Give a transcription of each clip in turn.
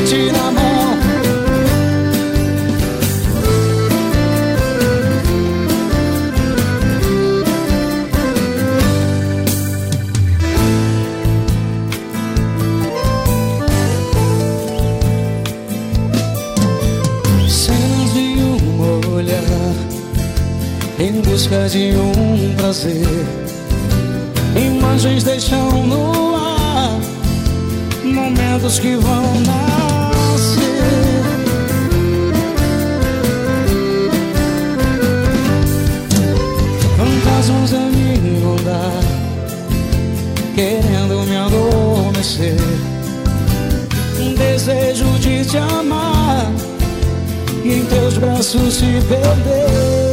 convite na mão. Cenas de um olhar em busca de um prazer, imagens deixam no ar momentos que vão nascer. Fantasmas a me rondar, querendo me adormecer. Um desejo de te amar e em teus braços se perder.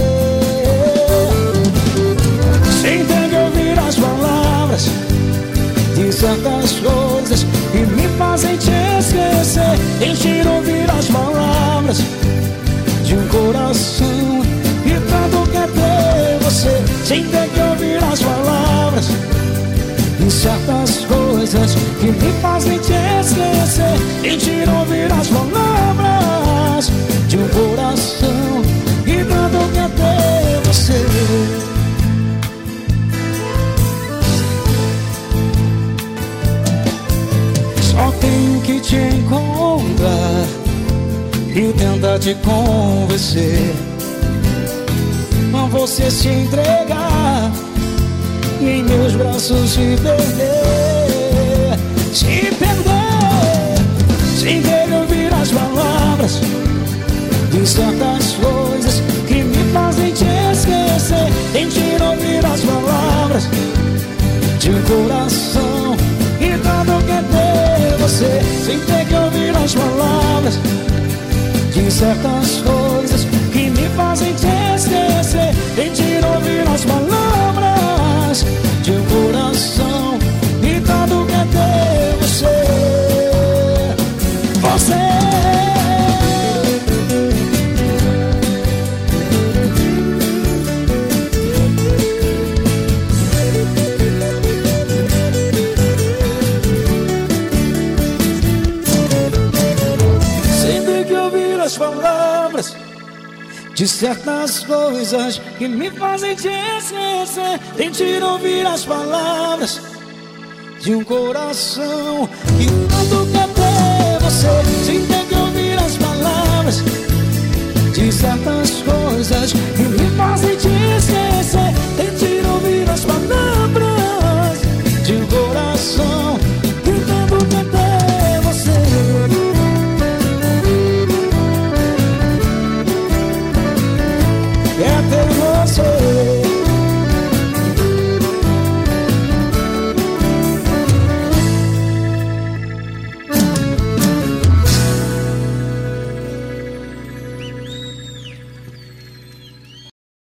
Sem ter que ouvir as palavras de certas coisas que me fazem te esquecer. Deixe ouvir as palavras de um coração que tanto quer ter você. Sem ter que ouvir as palavras de certas coisas que me fazem te esquecer. Deixe ouvir as palavras de um coração que tanto quer ter você. Só tenho que te encontrar e tentar te convencer a você se entregar e em meus braços se perder. Se perder, sem querer ouvir as palavras de certas coisas que me fazem te esquecer. Tente ouvir as palavras de um coração que tanto quer ter você. Sem ter que ouvir as palavras de certas coisas que me fazem te esquecer. Tente ouvir as palavras de um coração que tanto quer ter você. Você. As palavras de certas coisas que me fazem te esquecer. Tente ouvir as palavras de um coração que tanto quer ter você. Sem ter que ouvir as palavras de certas coisas que me fazem te